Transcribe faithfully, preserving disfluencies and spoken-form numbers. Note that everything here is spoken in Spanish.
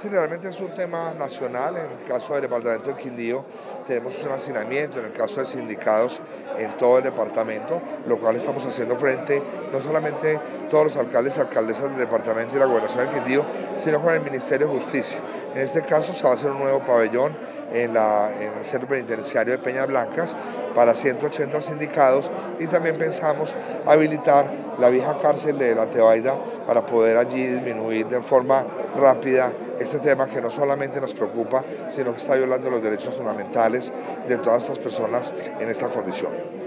Sí, realmente es un tema nacional. En el caso del departamento del Quindío tenemos un hacinamiento, en el caso de sindicados en todo el departamento, lo cual estamos haciendo frente no solamente todos los alcaldes y alcaldesas del departamento y la gobernación del Quindío, sino con el Ministerio de Justicia. En este caso se va a hacer un nuevo pabellón en, la, en el centro penitenciario de Peñas Blancas para ciento ochenta sindicados, y también pensamos habilitar la vieja cárcel de la Tebaida para poder allí disminuir de forma rápida este tema que no solamente nos preocupa, sino que está violando los derechos fundamentales de todas estas personas en esta condición.